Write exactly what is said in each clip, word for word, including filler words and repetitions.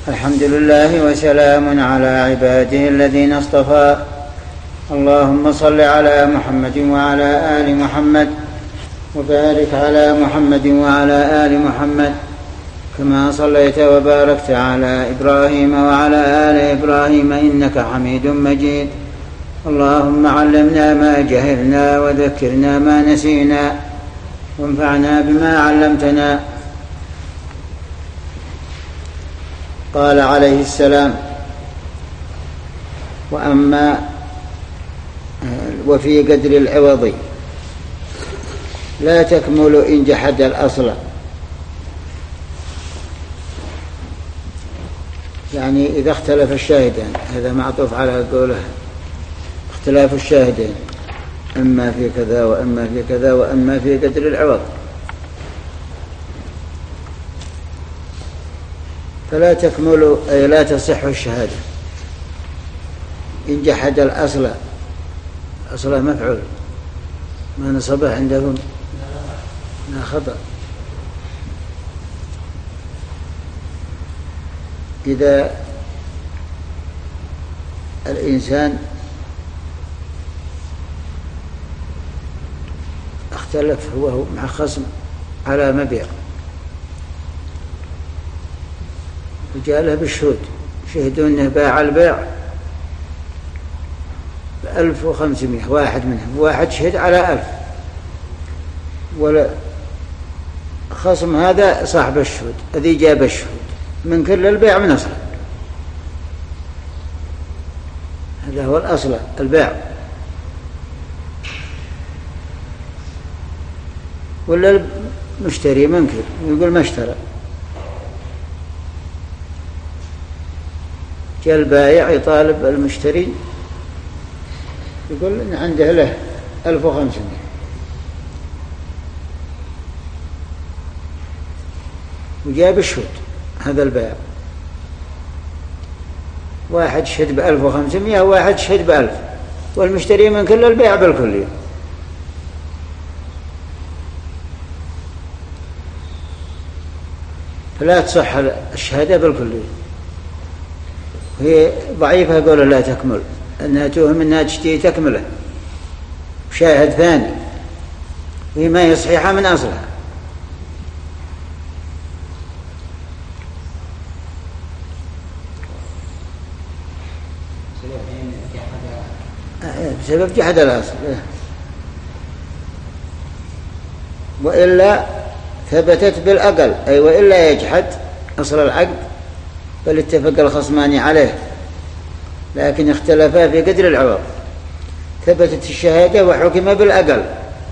الحمد لله وسلام على عباده الذين اصطفى. اللهم صل على محمد وعلى آل محمد وبارك على محمد وعلى آل محمد كما صليت وباركت على إبراهيم وعلى آل إبراهيم إنك حميد مجيد. اللهم علمنا ما جهلنا وذكرنا ما نسينا وانفعنا بما علمتنا. قال عليه السلام: وأما وفي قدر العوض لا تكمل إن جحد الأصل. يعني إذا اختلف الشاهدان، هذا معطوف على قوله اختلاف الشاهدين، أما في كذا وأما في كذا وأما في قدر العوض، فلا تكمل أي لا تصح الشهادة إن جحد الأصل. أصله مفعول، ما نصبه عندهم لا خطأ. إذا الإنسان اختلف هو مع خصم على مبيع وجاء له بالشهود، شهدوا أنه باع البيع بألف وخمسمائة، واحد منهم واحد شهد على ألف، ولا خصم هذا صاحب الشهود الذي جاب الشهود من كل البيع من أصله. هذا هو الأصل البيع. ولا المشتري منكر يقول ما اشترى، جاء البائع يطالب المشتري يقول إن عنده له ألف وخمسمائة، وجاب الشهود هذا البائع، واحد شهد بألف وخمسمائة وواحد شهد بألف، والمشتري من كل البيع بالكلية. فلا تصح الشهادة بالكلية، هي ضعيفة قول لا تكمل، أنها توهم أنها تشتري تكمله شاهد ثاني، وهي ما هي صحيحة من أصلها. بسبب جحد الأصل، وإلا ثبتت بالأقل، أي وإلا يجحد أصل العقد بل اتفق الخصمان عليه لكن اختلفا في قدر العوض، ثبتت الشهادة وحكم بالأقل.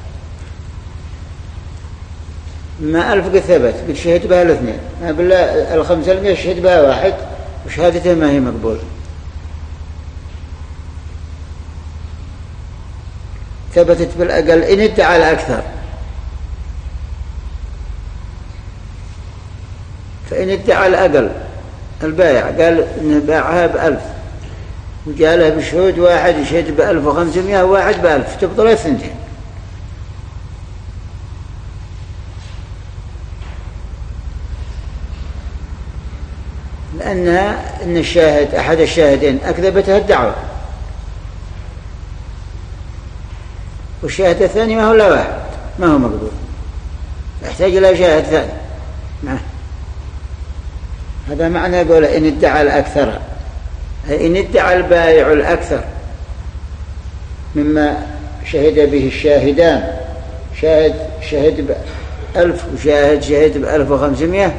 ما ألف قد ثبت قد شهد بها الاثنين، ما بالله الخمسة المئة شهد بها واحد وشهادته ما هي مقبولة. ثبتت بالأقل إن ادعى الأكثر، فإن ادعى الأقل البائع قال إنه باعها بألف وجاء له بشهود واحد يشهد بألف وخمسمائة وواحد بألف، تبطل الثنتين. لأنها إن الشاهد أحد الشاهدين أكذبتها الدعوة، والشاهد الثاني ما هو لا واحد، ما هو مقبول، يحتاج إلى شاهد ثاني معه. هذا معنى يقول إن ادعى الأكثر، أي إن ادعى البائع الأكثر مما شهد به الشاهدان، شاهد شهد بألف وشاهد شهد بألف وخمسمائة،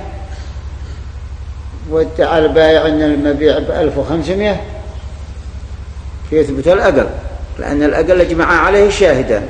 وادعى البائع أن المبيع بألف وخمسمائة، فيثبت الأقل، لأن الأقل اجمع عليه الشاهدان،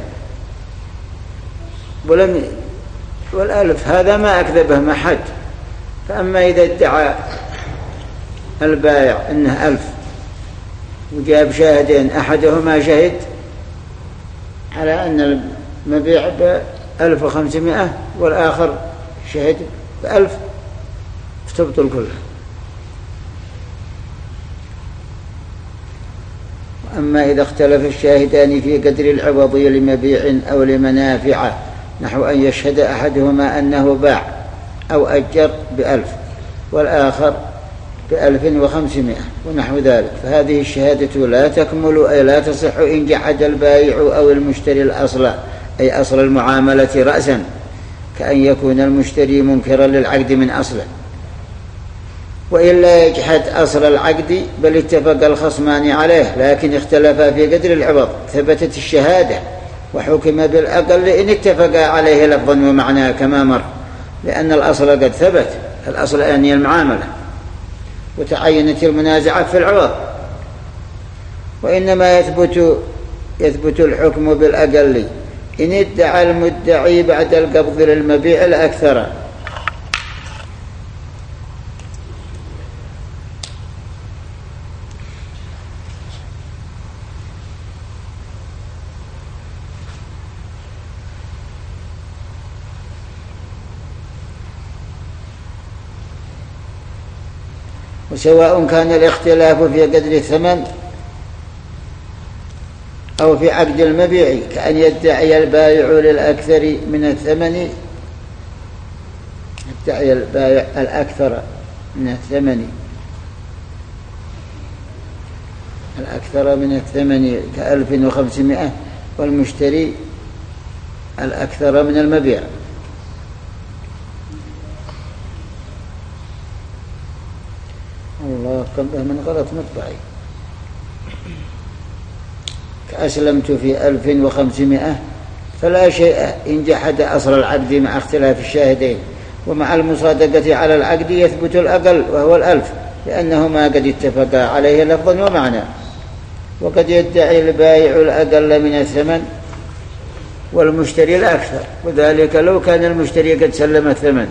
ولم والألف هذا ما أكذبه ما حد. فأما إذا ادعى البائع أنه ألف وجاب شاهدين أحدهما شهد على أن المبيع بألف وخمسمائة والآخر شهد بألف، فتبطل كلها. أما إذا اختلف الشاهدان في قدر العوض لمبيع أو لمنافع، نحو أن يشهد أحدهما أنه باع أو أجر بألف والآخر بألف وخمسمائة ونحو ذلك، فهذه الشهادة لا تكمل أي لا تصح إن جحد البائع أو المشتري الأصل أي أصل المعاملة رأسا، كأن يكون المشتري منكرا للعقد من أصله، وإلا يجحد أصل العقد بل اتفق الخصمان عليه لكن اختلفا في قدر العوض ثبتت الشهادة وحكم بالأقل إن اتفقا عليه لفظا ومعنى كما مر، لأن الأصل قد ثبت، الأصل أني المعاملة، وتعينت المنازعة في العوض. وإنما يثبت يثبت الحكم بالأقل إن ادعى المدعي بعد القبض للمبيع الأكثر. وسواء كان الاختلاف في قدر الثمن أو في عقد المبيع، كأن يدعي البائع للأكثر من الثمن يدعي البائع الأكثر من الثمن الأكثر من الثمن كألف وخمسمائة والمشتري الأكثر من المبيع. الله كم به من غلط مطبعي. كأسلمت في ألف وخمسمائة فلا شيء إن جحد أصل العقد مع اختلاف الشاهدين، ومع المصادقة على العقد يثبت الأقل وهو الألف، لأنهما قد اتفقا عليه لفظا ومعنى. وقد يدعي البائع الأقل من الثمن والمشتري الأكثر، وذلك لو كان المشتري قد سلم الثمن.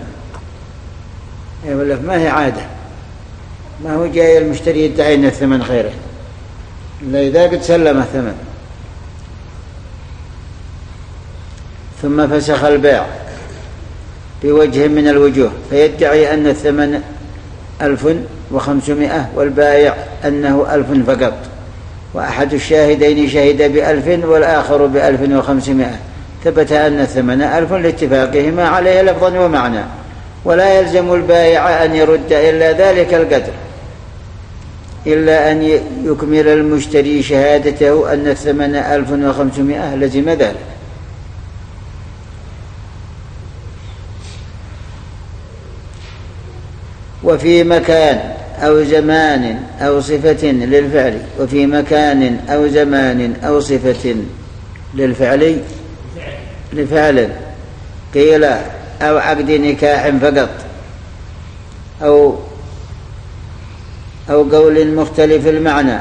ما هي عادة، ما هو جاي المشتري يدعي أن الثمن خيره إلا إذا قد سلم الثمن، ثم فسخ البيع بوجه من الوجوه فيدعي أن الثمن ألف وخمسمائة والبائع أنه ألف فقط، وأحد الشاهدين شهد بألف والآخر بألف وخمسمائة، ثبت أن الثمن ألف لاتفاقهما عليه لفظا ومعنى، ولا يلزم البائع أن يرد إلا ذلك القدر، إلا أن يكمل المشتري شهادته أن الثمن ألف وخمسمائة لزم ذلك. وفي مكان أو زمان أو صفة للفعل وفي مكان أو زمان أو صفة للفعل لفعل قيل أو عقد نكاح فقط أو أو قول مختلف المعنى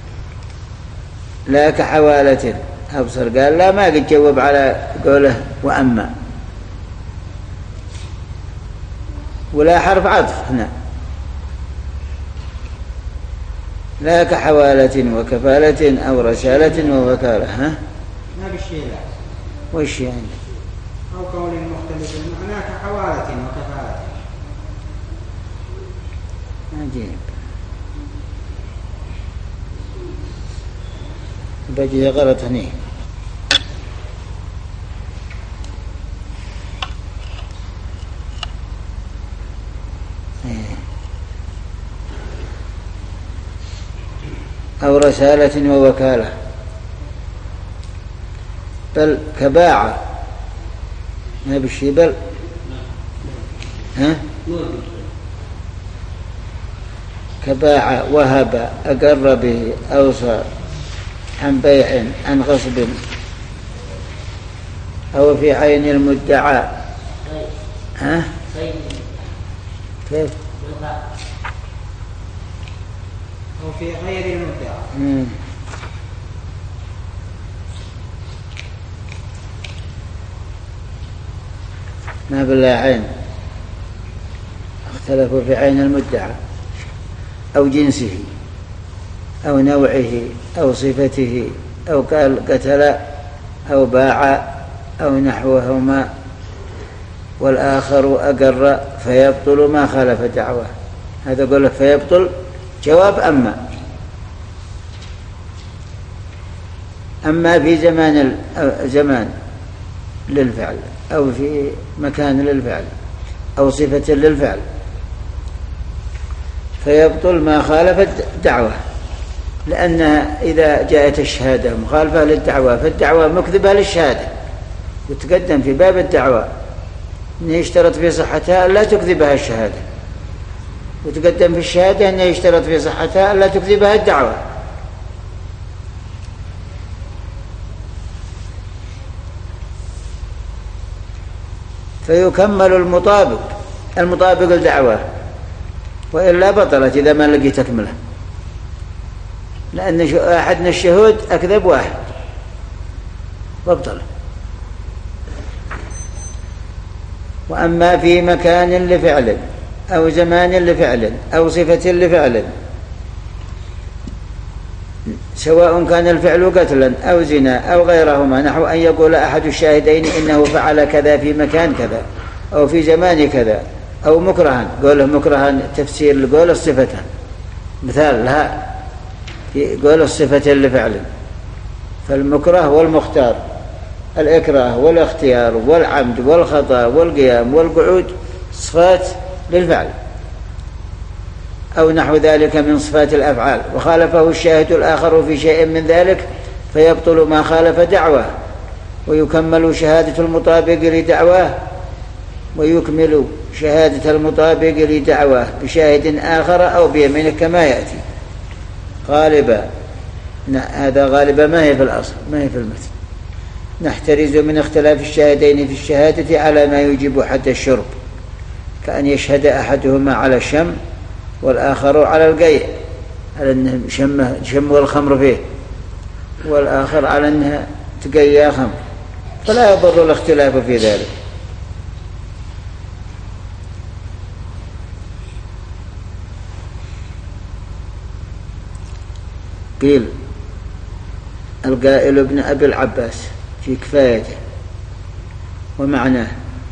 لا كحوالة أبصر، قال لا ما قد جواب على قوله وأما، ولا حرف عطف هنا، لا كحوالة وكفالة أو رسالة ووكالة. ها ما بالشيء لا وش يعني؟ أو قول مختلف المعنى كحوالة وكفالة. عجيب، بجي غلط هني. أو رسالة ووكالة، بل كباع ما بالشي بل ها كباع وهب أقر به أوصى عن بيع عن غصب أو في عين المدعى. ها كيف أو في غير المدعى. مم. ما بالله عين، اختلفوا في عين المدعى أو جنسه أو نوعه أو صفته أو قال قتل أو باع أو نحوهما، والآخر أقر فيبطل ما خالف دعوة. هذا قوله فيبطل جواب أما. أما في زمان زمان للفعل أو في مكان للفعل أو صفة للفعل، فيبطل ما خالف الدعوة، لأن إذا جاءت الشهادة مخالفة للدعوة فالدعوة مكذبة للشهادة، وتقدم في باب الدعوة أنه يشترط في صحتها لا تكذبها الشهادة، وتقدم في الشهادة أنه يشترط في صحتها لا تكذبها الدعوة. فيكمل المطابق المطابق الدعوة، وإلا بطلت إذا ما لقي تكمله، لأن أحد من الشهود أكذب واحد وابطل. وأما في مكان لفعل أو زمان لفعل أو صفة لفعل، سواء كان الفعل قتلا أو زنا أو غيرهما، نحو أن يقول أحد الشاهدين إنه فعل كذا في مكان كذا أو في زمان كذا، أو مكرها، قوله مكرها تفسير لقول الصفة، مثال لها في قول الصفة لفعل. فالمكره والمختار، الإكراه والاختيار والعمد والخطأ والقيام والقعود صفات للفعل أو نحو ذلك من صفات الأفعال، وخالفه الشاهد الآخر في شيء من ذلك فيبطل ما خالف دعواه، ويكمل شهادة المطابق لدعواه ويكمل شهادة المطابق لدعواه بشاهد آخر أو بيمينه كما يأتي غالبا. هذا غالبا ما هي في الأصل، ما هي في المثل. نحترز من اختلاف الشاهدين في الشهادة على ما يوجب حد الشرب، كأن يشهد أحدهما على الشم والآخر على القيء، على أنه شم, شم الخمر فيه، والآخر على أنها تقيا خمر، فلا يضر الاختلاف في ذلك. قيل القائل ابن أبي العباس في كفايته، ومعناه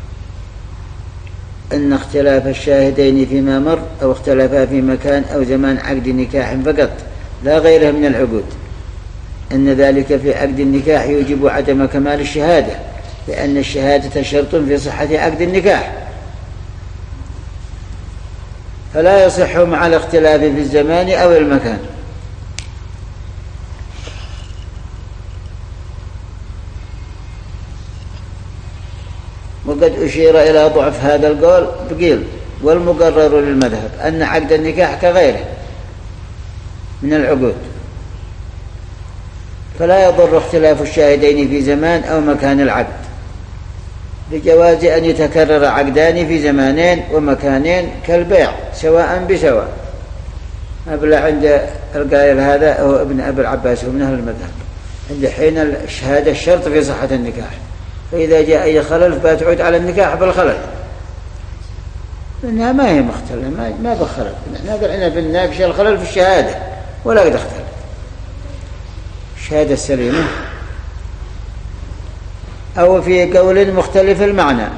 أن اختلاف الشاهدين فيما مر أو اختلافا في مكان أو زمان عقد نكاح فقط لا غيره من العقود، أن ذلك في عقد النكاح يوجب عدم كمال الشهادة، لأن الشهادة شرط في صحة عقد النكاح، فلا يصح مع الاختلاف في الزمان أو المكان. وقد أشير إلى ضعف هذا القول بقيل والمقرر للمذهب أن عقد النكاح كغيره من العقود، فلا يضر اختلاف الشاهدين في زمان أو مكان العقد، لجواز أن يتكرر عقدان في زمانين ومكانين كالبيع سواء بسواء. أبلع عند القائل هذا هو ابن أبي العباس ومن أهل المذهب، عند حين الشهادة الشرط في صحة النكاح، فإذا جاء أي خلل فتعود على النكاح بالخلل، إنها ما هي مختلة، ما ما بخلل. نقول إن في الناقش الخلل في الشهادة ولا قد اختلف، الشهادة السليمة أو في قول مختلف المعنى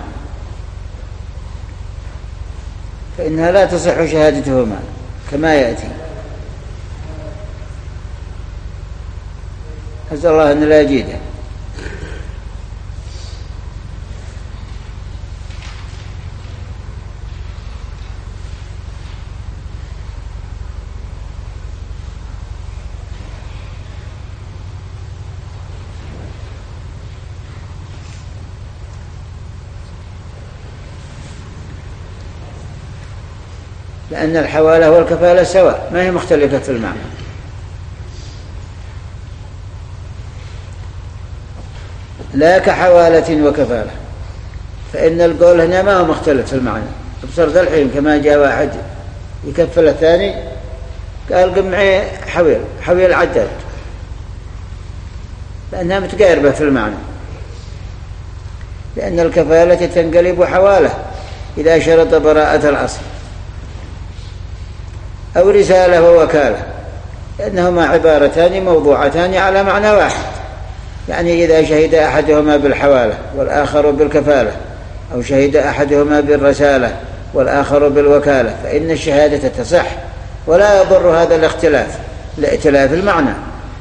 فإنها لا تصح شهادتهما كما يأتي. أسأل الله أن لا يجيده. لأن الحوالة والكفالة سواء، ما هي مختلفة في المعنى. لا كحوالة وكفالة، فإن القول هنا ما هو مختلف في المعنى. بصرت الحين كما جاء واحد يكفل الثاني قال قم معي حويل حويل عدد، لأنها متقاربة في المعنى، لأن الكفالة تنقلب حوالة إذا شرط براءة الأصل، أو رسالة ووكالة، لأنهما عبارتان موضوعتان على معنى واحد. يعني إذا شهد أحدهما بالحوالة والآخر بالكفالة، أو شهد أحدهما بالرسالة والآخر بالوكالة، فإن الشهادة تصح ولا يضر هذا الاختلاف لائتلاف المعنى.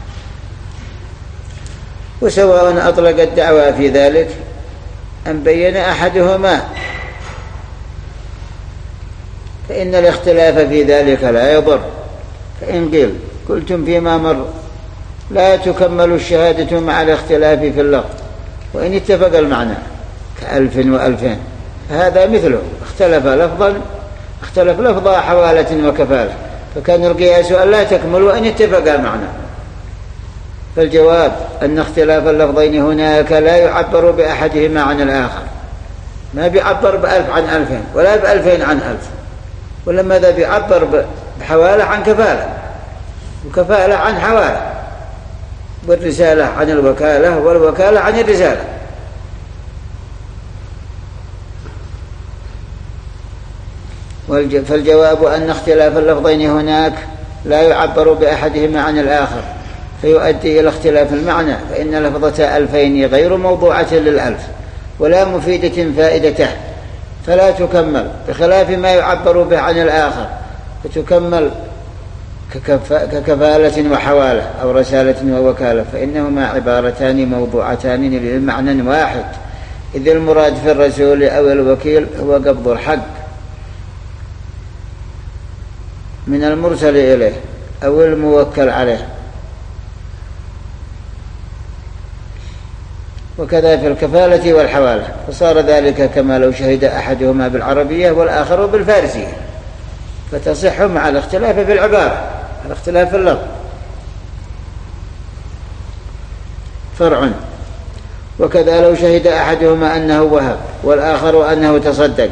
وسواء أطلق الدعوى في ذلك أن بين أحدهما، فإن الاختلاف في ذلك لا يضر. فإن قيل قلتم فيما مر لا تكمل الشهادة مع الاختلاف في اللفظ وإن اتفق المعنى كألف وألفين، فهذا مثله اختلف لفظا اختلف لفظا حوالة وكفالة، فكان القياس أن لا تكمل وإن اتفق المعنى. فالجواب أن اختلاف اللفظين هناك لا يعبر بأحدهما عن الآخر، ما بيعبر بألف عن ألفين ولا بألفين عن ألف، ولما ذا بيعبر بحوالة عن كفالة وكفالة عن حوالة، والرسالة عن الوكالة والوكالة عن الرسالة. فالجواب أن اختلاف اللفظين هناك لا يعبر بأحدهما عن الآخر فيؤدي إلى اختلاف المعنى، فإن لفظة ألفين غير موضوعة للألف ولا مفيدة فائدته فلا تكمل، بخلاف ما يعبر به عن الآخر فتكمل ككفالة وحوالة أو رسالة ووكالة، فإنهما عبارتان موضوعتان للمعنى واحد، إذ المراد في الرسول أو الوكيل هو قبض الحق من المرسل إليه أو الموكل عليه. وكذا في الكفالة والحوالة، فصار ذلك كما لو شهد أحدهما بالعربية والآخر بالفارسية، فتصح مع الاختلاف في العبارة الاختلاف في اللفظ. فرع. وكذا لو شهد أحدهما أنه وهب والآخر أنه تصدق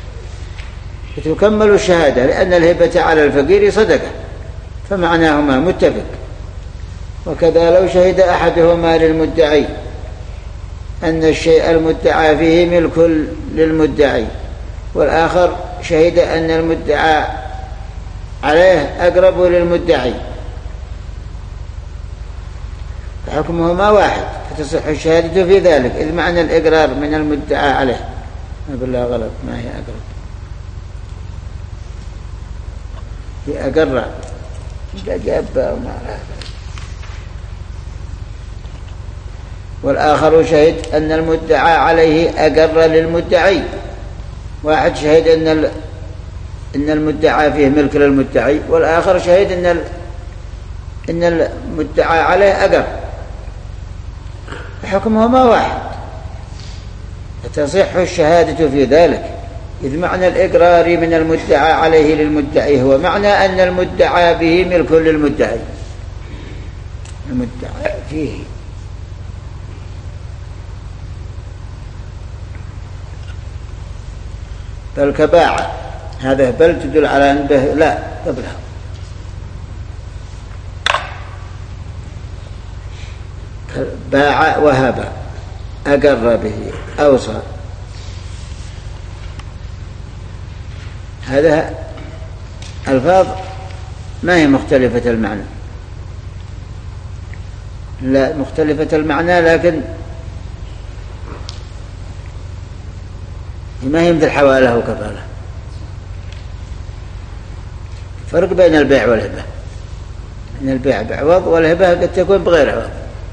فتكمل الشهادة، لأن الهبة على الفقير صدقة فمعناهما متفق. وكذا لو شهد أحدهما للمدعي أن الشيء المدعى فيه ملك للمدعي والآخر شهد أن المدعى عليه أقرب للمدعي، فحكمهما واحد فتصح الشهادة في ذلك، إذ معنى الإقرار من المدعى عليه. ما بالله غلط، ما هي أقرب، هي أقرع جابة وما لها. والآخر شهد أن المدعى عليه أقر للمدعي، واحد شهد أن إن المدعى فيه ملك للمدعي والآخر شهد أن إن المدعى عليه أقر، حكمهما واحد فتصح الشهادة في ذلك، إذ معنى الإقرار من المدعى عليه للمدعي هو معنى أن المدعى به ملك للمدعي، المدعى فيه. بل كباعة، هذا بل تدل على أن به لا قبلها. باع وهب أقر به أوصى، هذا الفاظ ما هي مختلفة المعنى، لا مختلفة المعنى لكن ما هي مثل حوالة وكفالة. فرق بين البيع والهبة، إن البيع بعوض والهبة قد تكون بغير عوض.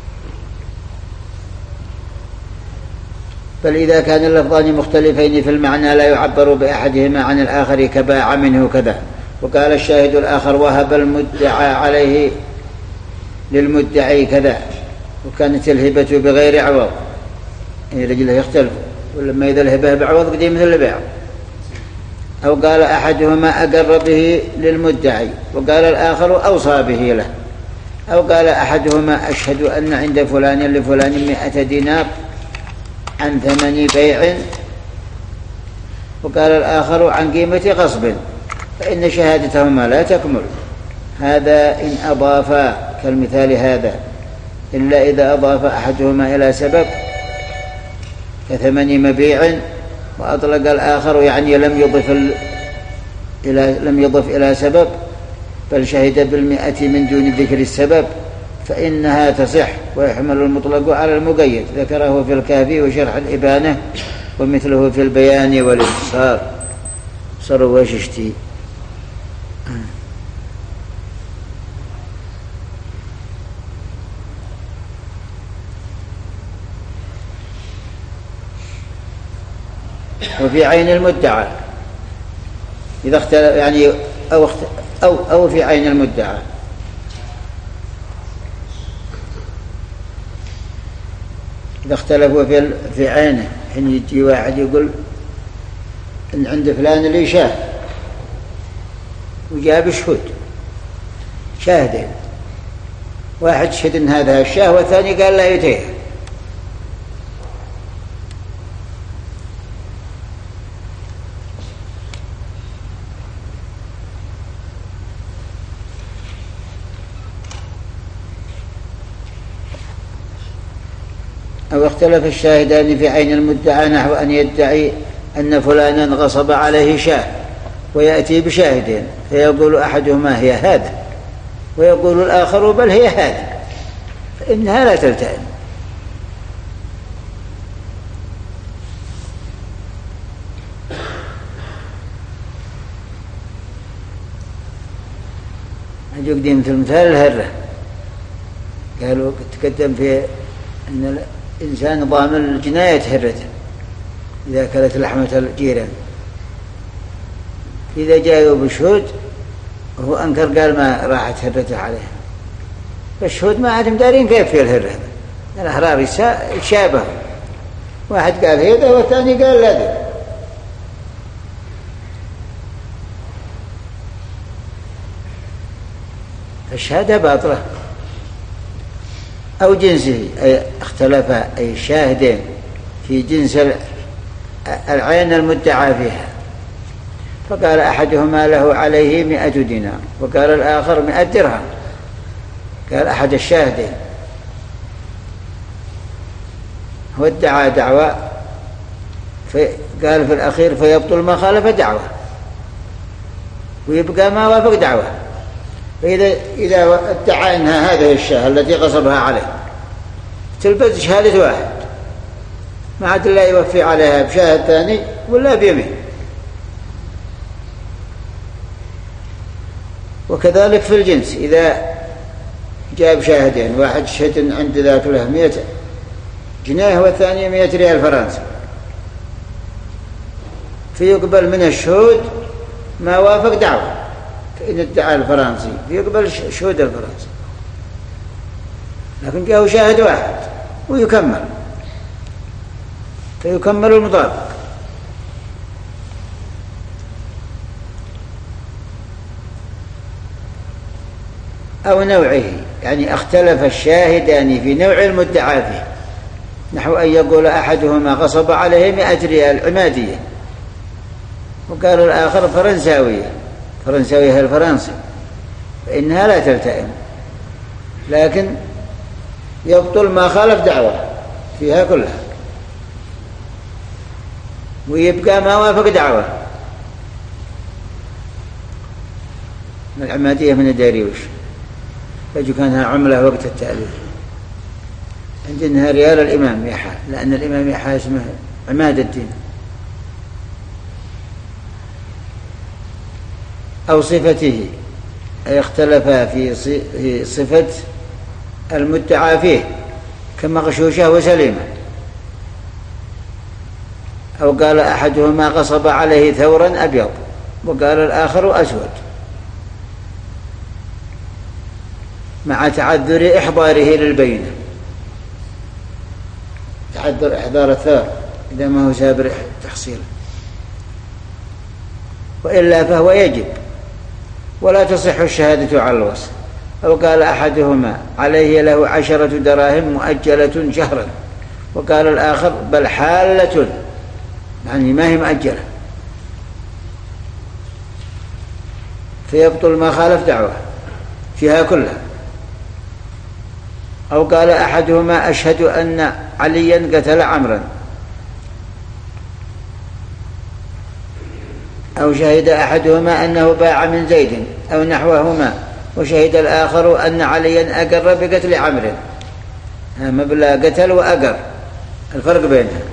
بل إذا كان اللفظان مختلفين في المعنى لا يعبر بأحدهما عن الآخر كباع منه كذا، وقال الشاهد الآخر وهب المدعى عليه للمدعي كذا، وكانت الهبة بغير عوض، يعني رجله يختلف، ولما إذا الهبة بعوض قديم مثل البيع. أو قال أحدهما أقر به للمدعي وقال الآخر أوصى به له. أو قال أحدهما أشهد أن عند فلان لفلان مئة دينار عن ثمن بيع، وقال الآخر عن قيمة غصب، فإن شهادتهما لا تكمل. هذا إن أضافا كالمثال هذا، إلا إذا أضاف أحدهما إلى سبب كثمن مبيع وأطلق الآخر، يعني لم يضف إلى لم يضف إلى سبب بل شهد بالمئة من دون ذكر السبب، فإنها تصح ويحمل المطلق على المقيد. ذكره في الكافي وشرح الإبانة ومثله في البيان والإبصار. صاروا وششتي وفي عين المدعى إذا اختلف يعني أو, أو, أو في عين المدعى. إذا اختلفوا في, في عينه، حين يجي واحد يقول إن عند فلان اللي شاهد وجاب شهود شاهدين، واحد شهد إن هذا الشاه والثاني قال لا يتيه، أو اختلف الشاهدان في عين المدعى نحو أن يدعي أن فلانا غصب عليه شاه ويأتي بشاهدين، فيقول أحدهما هي هذا ويقول الآخر بل هي هذا، فإنها لا تلتئم. يقدم في المثال الهرة، قالوا تقدم في أن الإنسان ضامن جناية هرته إذا أكلت لحمة الجيران، إذا جاءوا بشهود وهو أنكر قال ما راحت هرته عليه، فالشهود ما عادهم دارين كيف في الهرة، الأحرار يشابه، واحد قال هذا والثاني قال لا، الشهادة باطلة. أو جنسه، أي اختلف أي شاهدين في جنس العين المدعى فيها، فقال أحدهما له عليه مئة دينار وقال الآخر مئة درهم، قال أحد الشاهدين هو ادعى دعوة، قال في الأخير فيبطل ما خالف دعوة ويبقى ما وافق دعوة. فإذا إذا ادعى أنها هذه الشاة التي غصبها عليه تلبس شهادة واحد، ما عاد لا يوفي عليها بشاهد ثاني ولا بيمين. وكذلك في الجنس، إذا جاب شاهدين، واحد شهد عند ذاك له مئة جنيه والثاني مئة ريال فرنسي، فيقبل من الشهود ما وافق دعوة، فإن ادعى الفرنسي فيقبل شهود الفرنسي، لكن جاءه شاهد واحد ويكمل، فيكمل المطابق. أو نوعه، يعني اختلف الشاهدان في نوع المدعى فيه، نحو أن يقول أحدهما غصب عليه مئة ريال عمادية وقال الآخر فرنساوية، فرنساوية الفرنسي، فإنها لا تلتئم، لكن يبطل ما خالف دعوة فيها كلها ويبقى ما وافق دعوة. العمادية من الداريوش يجب كانها عملة وقت التأليف، عندنا ريال الإمام يحيى، لأن الإمام يحيى اسمه عماد الدين. أو صفته، أي اختلف في صفة المدعى فيه كمغشوشة وسليمة. أو قال أحدهما غصب عليه ثورا أبيض وقال الآخر أسود، مع تعذر إحضاره للبينة، تعذر إحضار الثور إذا ما هو سابر تحصيله، وإلا فهو يجب ولا تصح الشهادة على الوصف. أو قال أحدهما عليه له عشرة دراهم مؤجلة شهرا وقال الآخر بل حالة، يعني ما هي مؤجلة، فيبطل ما خالف دعوة فيها كلها. أو قال أحدهما أشهد أن عليا قتل عمرا، أو شهد أحدهما أنه باع من زيد أو نحوهما وشهد الآخر أن عليا أقر بقتل عمرو، مبلغ قتل وأقر الفرق بينها.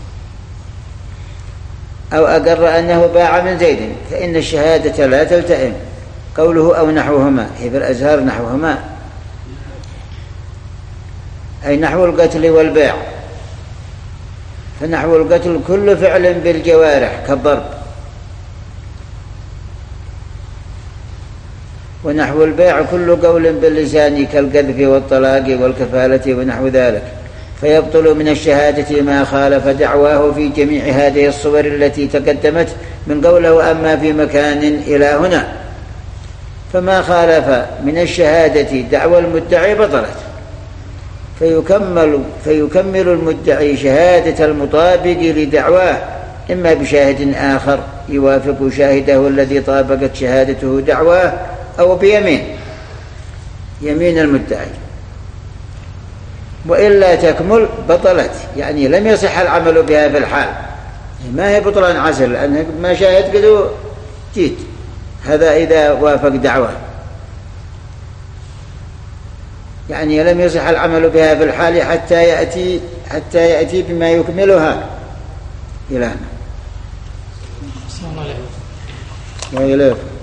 أو أقر أنه باع من زيد، فإن الشهادة لا تلتئم. قوله أو نحوهما هي في الأزهار نحوهما أي نحو القتل والبيع، فنحو القتل كل فعل بالجوارح كالضرب ونحو البيع كل قول باللسان كالقذف والطلاق والكفالة ونحو ذلك، فيبطل من الشهادة ما خالف دعواه في جميع هذه الصور التي تقدمت من قوله أما في مكان إلى هنا. فما خالف من الشهادة دعوى المدعي بطلت، فيكمل, فيكمل المدعي شهادة المطابق لدعواه إما بشاهد آخر يوافق شاهده الذي طابقت شهادته دعواه أو بيمين يمين المدعي، وإلا تكمل بطلت، يعني لم يصح العمل بها في الحال، ما هي بطلان عسر لأنه ما شاهد قدو جيت، هذا إذا وافق دعواه، يعني لم يصح العمل بها في الحال حتى يأتي حتى يأتي بما يكملها إلى هنا. السلام عليكم. وإليكم.